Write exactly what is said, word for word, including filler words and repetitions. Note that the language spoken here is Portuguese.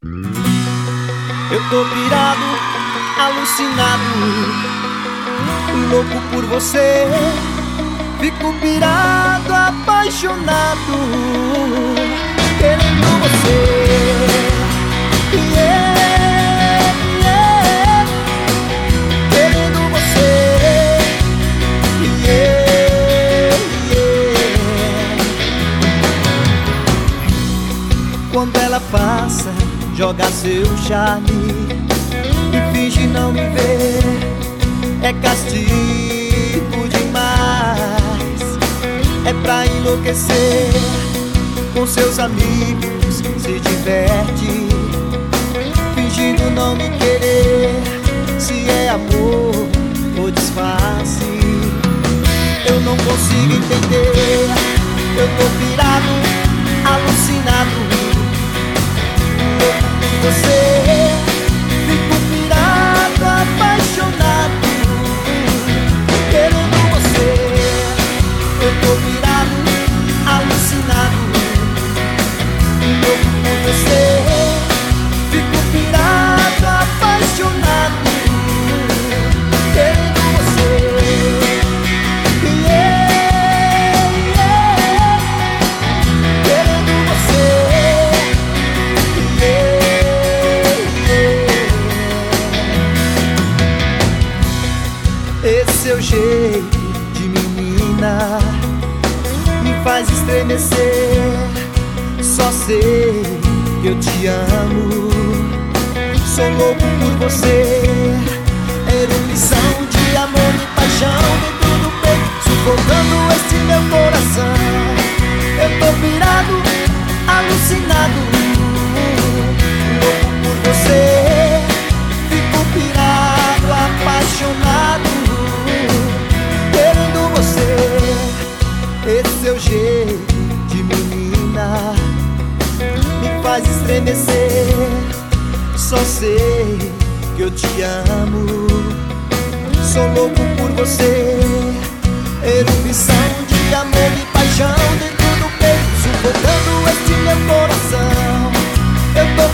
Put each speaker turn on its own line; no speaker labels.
Eu tô pirado, alucinado, louco por você. Fico pirado, apaixonado, querendo você. Yeah, yeah, querendo você. Yeah, yeah. Quando ela passa, joga seu charme e finge não me ver. É castigo demais, é pra enlouquecer. Com seus amigos se diverte, fingindo não me querer. Se é amor ou disfarce, eu não consigo entender. Eu tô pirado, alucinado, louco por você. Fico pirado, apaixonado, querendo você. Eu tô pirado, alucinado, louco por você. Fico pirado, apaixonado, querendo você. Yeah, yeah, querendo você. Esse seu jeito de menina me faz estremecer. Só sei que eu te amo, sou louco por você. Erupção de amor e paixão dentro do peito, sufocando este meu coração. Eu tô pirado, alucinado, louco por você. Fico pirado, apaixonado, querendo você. Esse seu jeito de menina me faz estremecer. Só sei que eu te amo, sou louco por você. Erupção de amor e paixão dentro do peito, sufocando este meu coração. Eu tô